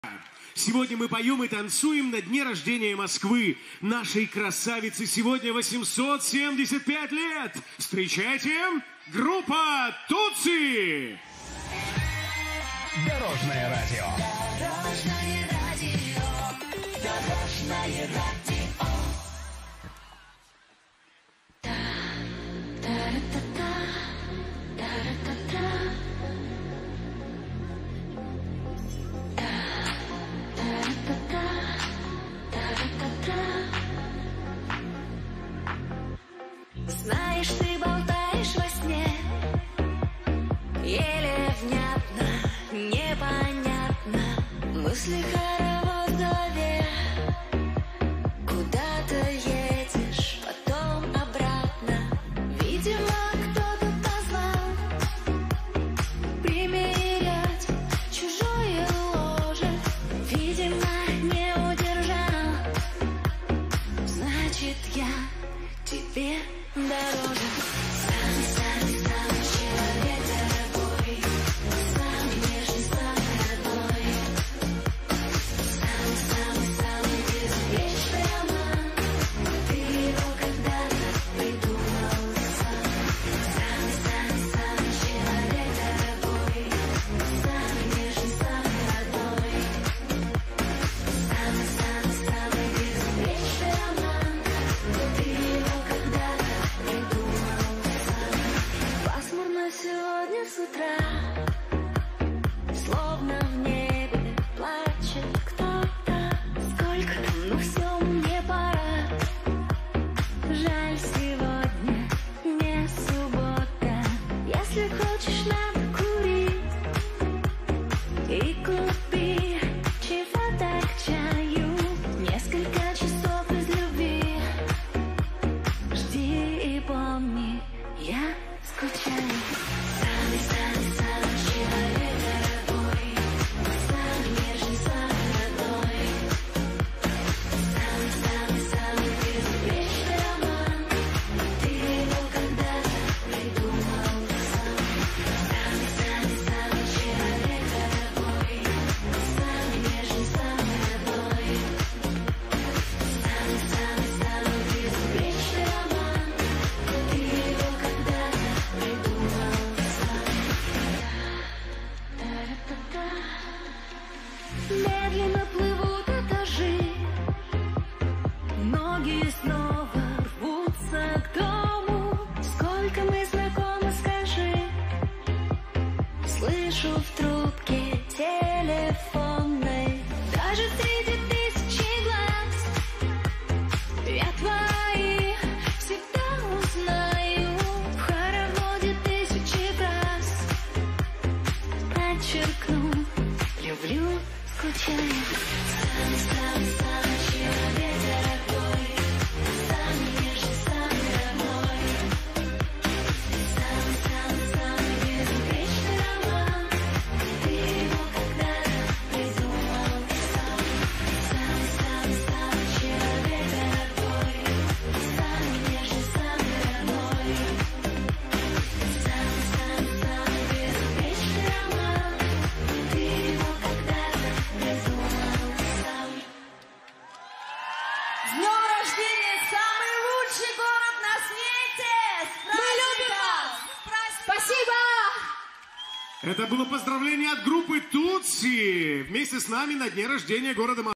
Сегодня мы поем и танцуем на дне рождения Москвы. Нашей красавице сегодня 875 лет. Встречайте, группа Тутси! Дорожное радио. Дорожное радио. Дорожное радио. Знаешь, ты болтаешь во сне, еле внятно, непонятно, мысли хоровод в голове. Куда ты едешь, потом обратно, видимо, кто-то позвал примерять чужое ложе, видимо, не удержал. Значит, я тебе дороже. Самый человек дорогой, самый нежный, самый родной, самый безупречный роман. Ты его когда-то придумал сам. Самый человек дорогой, самый нежный, самый родной, самый безупречный роман. Ты его когда-то сегодня с утра, словно в небе плачет кто-то. Сколько там, но все, мне пора. Жаль, сегодня не суббота. Если хочешь, надо курить и купи чего-то к чаю. Несколько часов из любви. Жди и помни, я скучаю. Самый человек дорогой, самый нежный, самый родной, самый безупречный роман. Ты его когда-то придумал сам. Самый человек дорогой, самый нежный, самый родной, самый безупречный роман. Ты его когда-то придумал сам. Медленно плывут этажи, ноги снова рвутся к дому. Сколько мы знакомы, скажи. Слышу в трубке телефонной, даже среди тысячи глаз, я твои всегда узнаю. В хороводе тысячи фраз подчеркну, люблю, скучаю. Самый человек дорогой, самый нежный, самый родной, самый безупречный роман. Ты его когда-то придумал сам. Самый человек дорогой, самый нежный, самый родной, самый безупречный роман. Ты его когда-то придумал сам. С днем рождения, самый лучший город на свете! Мы любим вас! Спасибо! Это было поздравление от группы Тутси вместе с нами на дне рождения города Москвы.